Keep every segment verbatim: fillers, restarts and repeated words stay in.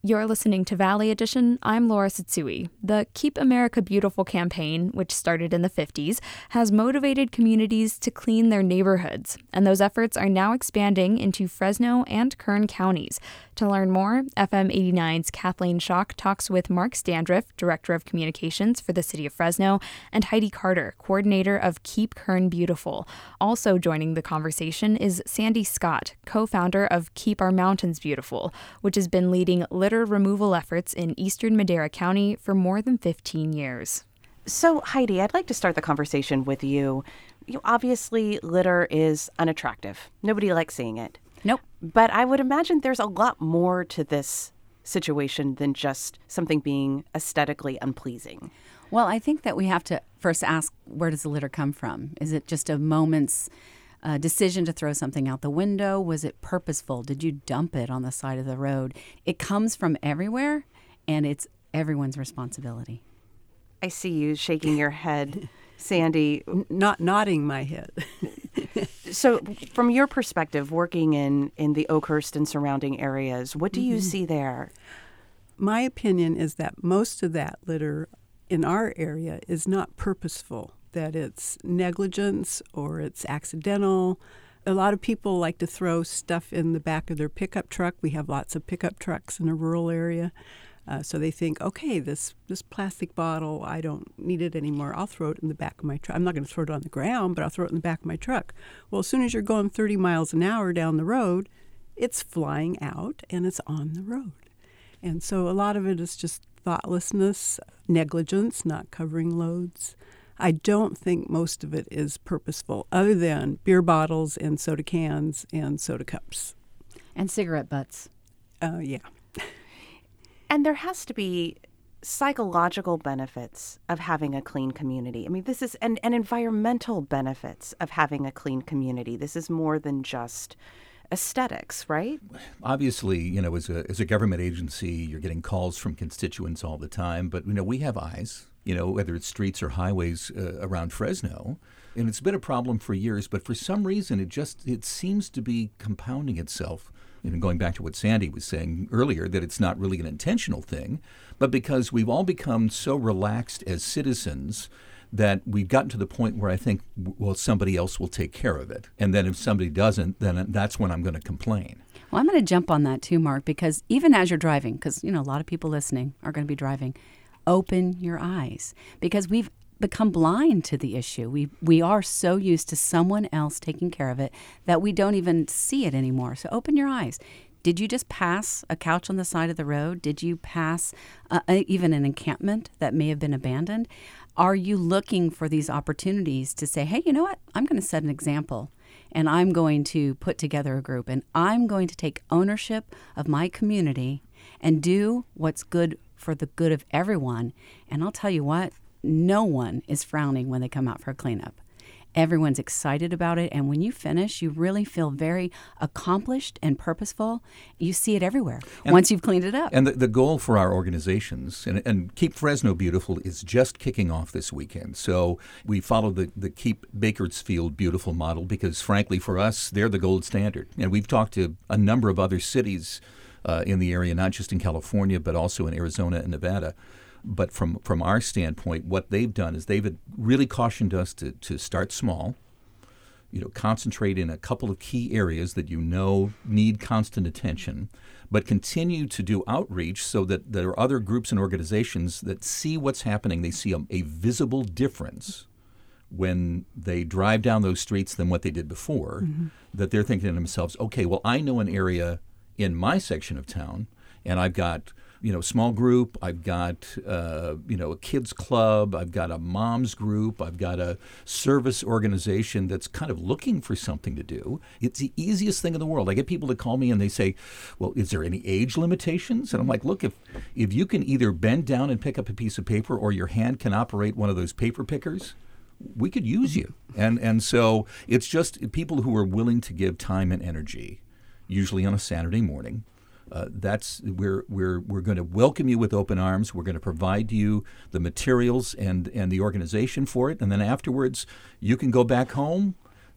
You're listening to Valley Edition. I'm Laura Satsui. The Keep America Beautiful campaign, which started in the fifties, has motivated communities to clean their neighborhoods, and those efforts are now expanding into Fresno and Kern counties. To learn more, F M eighty-nine's Kathleen Schock talks with Mark Standriff, Director of Communications for the City of Fresno, and Heidi Carter, Coordinator of Keep Kern Beautiful. Also joining the conversation is Sandy Scott, co-founder of Keep Our Mountains Beautiful, which has been leading litter removal efforts in eastern Madera County for more than fifteen years. So, Heidi, I'd like to start the conversation with you. You obviously, litter is unattractive. Nobody likes seeing it. Nope. But I would imagine there's a lot more to this situation than just something being aesthetically unpleasing. Well, I think that we have to first ask, where does the litter come from? Is it just a moment's uh, decision to throw something out the window? Was it purposeful? Did you dump it on the side of the road? It comes from everywhere, and it's everyone's responsibility. I see you shaking your head, Sandy. N- not nodding my head. So from your perspective, working in, in the Oakhurst and surrounding areas, what do you mm-hmm. see there? My opinion is that most of that litter in our area is not purposeful, that it's negligence or it's accidental. A lot of people like to throw stuff in the back of their pickup truck. We have lots of pickup trucks in a rural area. Uh, so they think, okay, this, this plastic bottle, I don't need it anymore. I'll throw it in the back of my truck. I'm not going to throw it on the ground, but I'll throw it in the back of my truck. Well, as soon as you're going thirty miles an hour down the road, it's flying out and it's on the road. And so a lot of it is just thoughtlessness, negligence, not covering loads. I don't think most of it is purposeful, other than beer bottles and soda cans and soda cups. And cigarette butts. Uh, yeah. And there has to be psychological benefits of having a clean community. I mean, this is, and, and environmental benefits of having a clean community. This is more than just aesthetics, right? Obviously, you know, as a as a government agency, you're getting calls from constituents all the time. But, you know, we have eyes, you know, whether it's streets or highways uh, around Fresno. And it's been a problem for years. But for some reason, it just it seems to be compounding itself. You know, going back to what Sandy was saying earlier, that it's not really an intentional thing, but because we've all become so relaxed as citizens that we've gotten to the point where I think, well, somebody else will take care of it. And then if somebody doesn't, then that's when I'm going to complain. Well, I'm going to jump on that too, Mark, because even as you're driving, because, you know, a lot of people listening are going to be driving, open your eyes, because we've become blind to the issue. We we are so used to someone else taking care of it that we don't even see it anymore. So open your eyes. Did you just pass a couch on the side of the road? Did you pass uh, even an encampment that may have been abandoned? Are you looking for these opportunities to say, hey, you know what? I'm going to set an example, and I'm going to put together a group, and I'm going to take ownership of my community and do what's good for the good of everyone. And I'll tell you what, no one is frowning when they come out for a cleanup. Everyone's excited about it, and when you finish, you really feel very accomplished and purposeful. You see it everywhere and once you've cleaned it up. And the, the goal for our organizations, and, and Keep Fresno Beautiful is just kicking off this weekend. So we follow the, the Keep Bakersfield Beautiful model because, frankly, for us, they're the gold standard. And we've talked to a number of other cities uh, in the area, not just in California, but also in Arizona and Nevada. But from, from our standpoint, what they've done is they've really cautioned us to, to start small, you know, concentrate in a couple of key areas that you know need constant attention, but continue to do outreach so that there are other groups and organizations that see what's happening. They see a, a visible difference when they drive down those streets than what they did before, mm-hmm. that they're thinking to themselves, okay, well, I know an area in my section of town, and I've got you know, small group, I've got, uh, you know, a kids club, I've got a mom's group, I've got a service organization that's kind of looking for something to do. It's the easiest thing in the world. I get people to call me and they say, well, is there any age limitations? And I'm like, look, if, if you can either bend down and pick up a piece of paper or your hand can operate one of those paper pickers, we could use you. And, and so it's just people who are willing to give time and energy, usually on a Saturday morning. Uh, that's we're we're we're going to welcome you with open arms. We're going to provide you the materials and and the organization for it, and then afterwards you can go back home,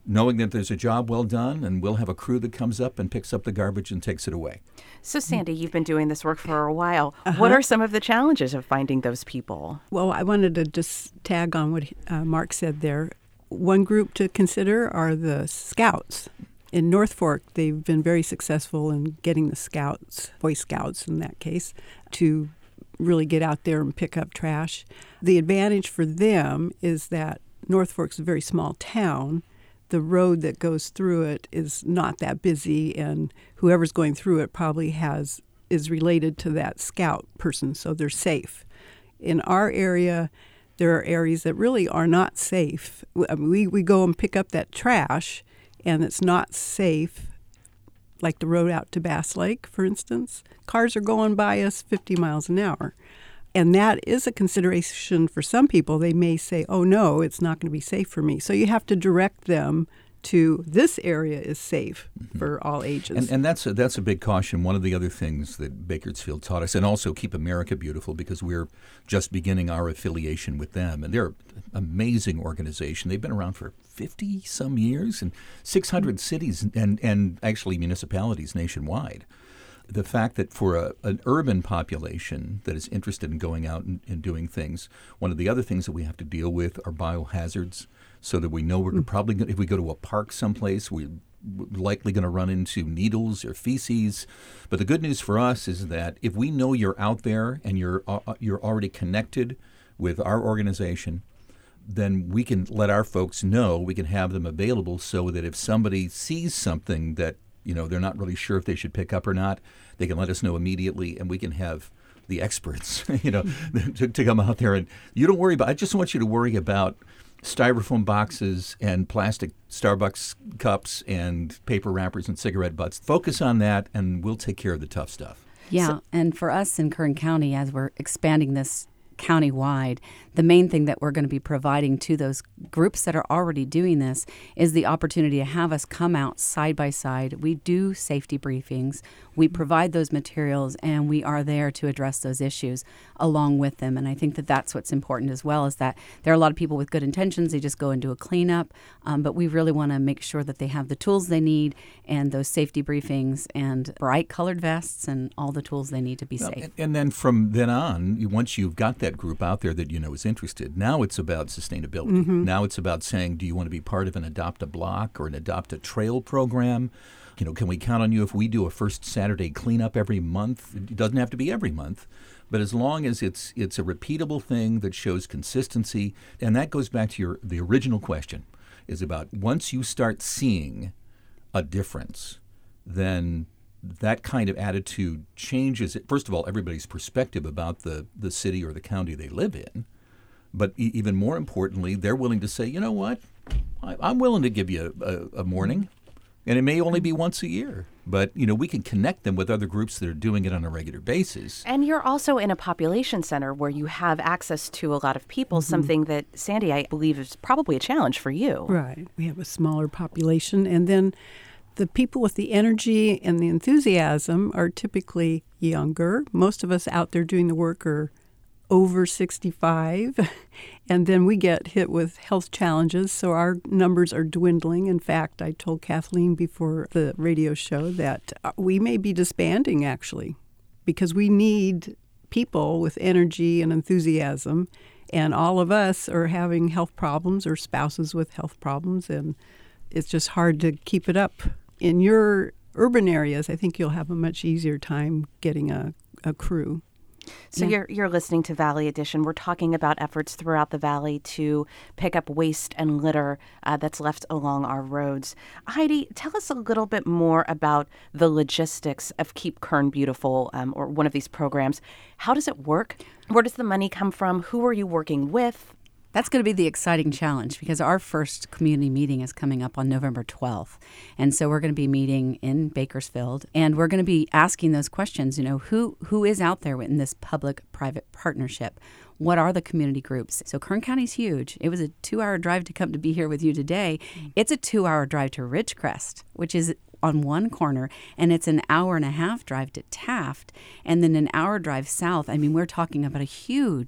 knowing that there's a job well done, and we'll have a crew that comes up and picks up the garbage and takes it away. So, Sandy, you've been doing this work for a while. Uh-huh. What are some of the challenges of finding those people? Well, I wanted to just tag on what uh, Mark said there. One group to consider are the Scouts. In North Fork, they've been very successful in getting the Scouts, Boy Scouts in that case, to really get out there and pick up trash. The advantage for them is that North Fork's a very small town. The road that goes through it is not that busy, and whoever's going through it probably has is related to that scout person, so they're safe. In our area, there are areas that really are not safe. We, we go and pick up that trash, and it's not safe, like the road out to Bass Lake, for instance. Cars are going by us fifty miles an hour. And that is a consideration for some people. They may say, oh, no, it's not going to be safe for me. So you have to direct them to this area is safe mm-hmm. for all ages. And, and that's, a, that's a big caution. One of the other things that Bakersfield taught us, and also Keep America Beautiful, because we're just beginning our affiliation with them. And they're an amazing organization. They've been around for fifty-some years in six hundred cities and, and actually municipalities nationwide. The fact that for a, an urban population that is interested in going out and, and doing things, one of the other things that we have to deal with are biohazards, so that we know we're mm. probably going, if we go to a park someplace, we're likely going to run into needles or feces. But the good news for us is that if we know you're out there and you're uh, you're already connected with our organization, then we can let our folks know, we can have them available so that if somebody sees something that you know, they're not really sure if they should pick up or not, they can let us know immediately, and we can have the experts, you know, to, to come out there. And you don't worry about, I just want you to worry about styrofoam boxes and plastic Starbucks cups and paper wrappers and cigarette butts. Focus on that, and we'll take care of the tough stuff. Yeah, so, and for us in Kern County, as we're expanding this county-wide, the main thing that we're going to be providing to those groups that are already doing this is the opportunity to have us come out side by side. We do safety briefings. We provide those materials, and we are there to address those issues along with them. And I think that that's what's important as well, is that there are a lot of people with good intentions. They just go and do a cleanup, um, but we really want to make sure that they have the tools they need and those safety briefings and bright colored vests and all the tools they need to be well, safe. And, and then from then on, once you've got that group out there that you know is interested, now it's about sustainability. Mm-hmm. Now it's about saying, do you want to be part of an Adopt a Block or an Adopt a Trail program? You know, can we count on you if we do a first Saturday cleanup every month? It doesn't have to be every month, but as long as it's it's a repeatable thing that shows consistency, and that goes back to your the original question, is about once you start seeing a difference, then that kind of attitude changes, first of all, everybody's perspective about the, the city or the county they live in. But e- even more importantly, they're willing to say, you know what, I, I'm willing to give you a, a, a morning. And it may only be once a year. But, you know, we can connect them with other groups that are doing it on a regular basis. And you're also in a population center where you have access to a lot of people, mm-hmm. something that, Sandy, I believe is probably a challenge for you. Right. We have a smaller population. And then the people with the energy and the enthusiasm are typically younger. Most of us out there doing the work are over sixty-five, and then we get hit with health challenges, so our numbers are dwindling. In fact, I told Kathleen before the radio show that we may be disbanding, actually, because we need people with energy and enthusiasm, and all of us are having health problems or spouses with health problems, and it's just hard to keep it up. In your urban areas, I think you'll have a much easier time getting a, a crew. So yeah. you're you're listening to Valley Edition. We're talking about efforts throughout the valley to pick up waste and litter uh, that's left along our roads. Heidi, tell us a little bit more about the logistics of Keep Kern Beautiful, um, or one of these programs. How does it work? Where does the money come from? Who are you working with? That's going to be the exciting challenge, because our first community meeting is coming up on November twelfth. And so we're going to be meeting in Bakersfield, and we're going to be asking those questions. You know, who who is out there in this public-private partnership? What are the community groups? So Kern County's huge. It was a two-hour drive to come to be here with you today. It's a two-hour drive to Ridgecrest, which is on one corner, and it's an hour and a half drive to Taft, and then an hour drive south. I mean, we're talking about a huge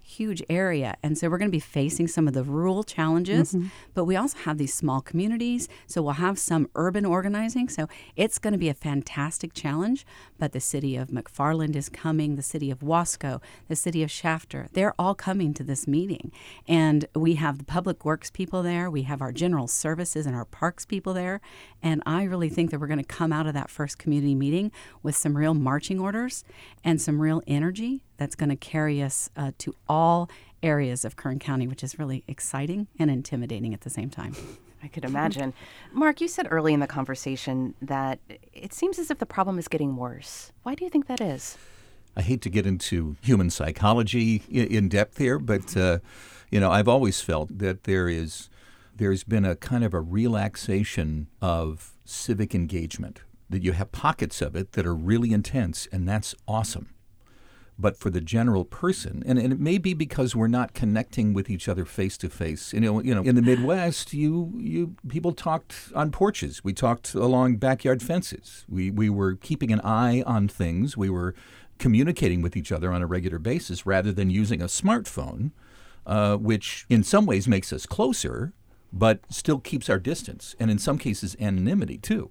huge area. And so we're going to be facing some of the rural challenges, mm-hmm. but we also have these small communities. So we'll have some urban organizing. So it's going to be a fantastic challenge. But the city of McFarland is coming, the city of Wasco, the city of Shafter. They're all coming to this meeting. And we have the public works people there. We have our general services and our parks people there. And I really think that we're going to come out of that first community meeting with some real marching orders and some real energy that's going to carry us uh, to all areas of Kern County, which is really exciting and intimidating at the same time. I could imagine. Mark, you said early in the conversation that it seems as if the problem is getting worse. Why do you think that is? I hate to get into human psychology in depth here, but uh, you know, I've always felt that there is there's been a kind of a relaxation of civic engagement, that you have pockets of it that are really intense, and that's awesome. But for the general person, and, and it may be because we're not connecting with each other face to face. You know, you know, in the Midwest, you you people talked on porches. We talked along backyard fences. We we were keeping an eye on things. We were communicating with each other on a regular basis rather than using a smartphone, uh, which in some ways makes us closer, but still keeps our distance, and in some cases anonymity too.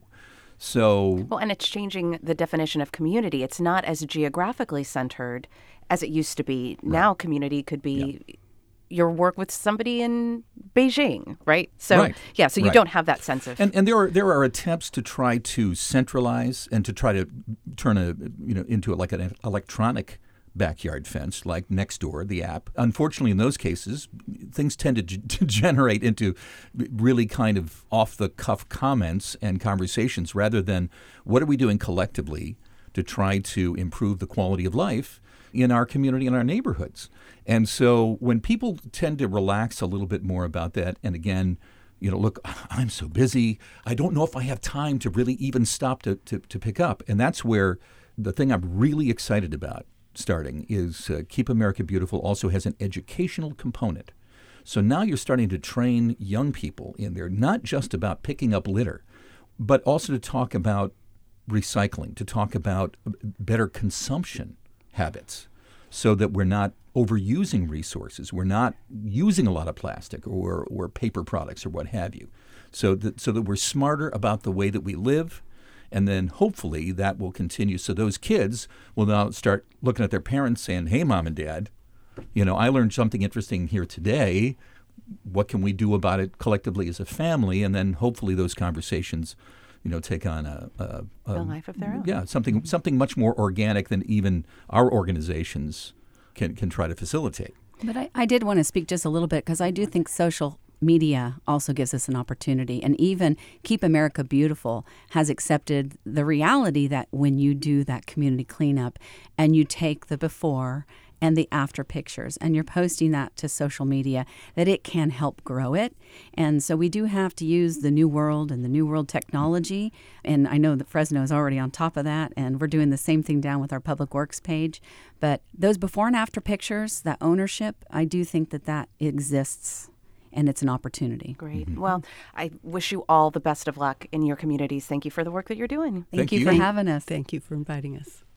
So well, and it's changing the definition of community. It's not as geographically centered as it used to be. Right. Now community could be yeah. your work with somebody in Beijing, right? So right. yeah, so you right. don't have that sense of and and there are there are attempts to try to centralize and to try to turn a you know into a, like an electronic backyard fence like Nextdoor, the app. Unfortunately, in those cases, things tend to, g- to generate into really kind of off-the-cuff comments and conversations rather than what are we doing collectively to try to improve the quality of life in our community and our neighborhoods. And so when people tend to relax a little bit more about that, and again, you know, look, I'm so busy, I don't know if I have time to really even stop to, to, to pick up. And that's where the thing I'm really excited about starting is uh, Keep America Beautiful also has an educational component. So now you're starting to train young people in there, not just about picking up litter, but also to talk about recycling, to talk about better consumption habits so that we're not overusing resources. We're not using a lot of plastic or, or paper products or what have you. So that, so that we're smarter about the way that we live. And then hopefully that will continue. So those kids will now start looking at their parents saying, hey, Mom and Dad, you know, I learned something interesting here today. What can we do about it collectively as a family? And then hopefully those conversations, you know, take on a, a, a, a life of their own. Yeah, something something much more organic than even our organizations can, can try to facilitate. But I, I did want to speak just a little bit because I do think social media also gives us an opportunity. And even Keep America Beautiful has accepted the reality that when you do that community cleanup and you take the before and the after pictures and you're posting that to social media, that it can help grow it. And so we do have to use the new world and the new world technology. And I know that Fresno is already on top of that, and we're doing the same thing down with our Public Works page. But those before and after pictures, that ownership, I do think that that exists. And it's an opportunity. Great. Mm-hmm. Well, I wish you all the best of luck in your communities. Thank you for the work that you're doing. Thank, Thank you, you for having us. Thank you for inviting us.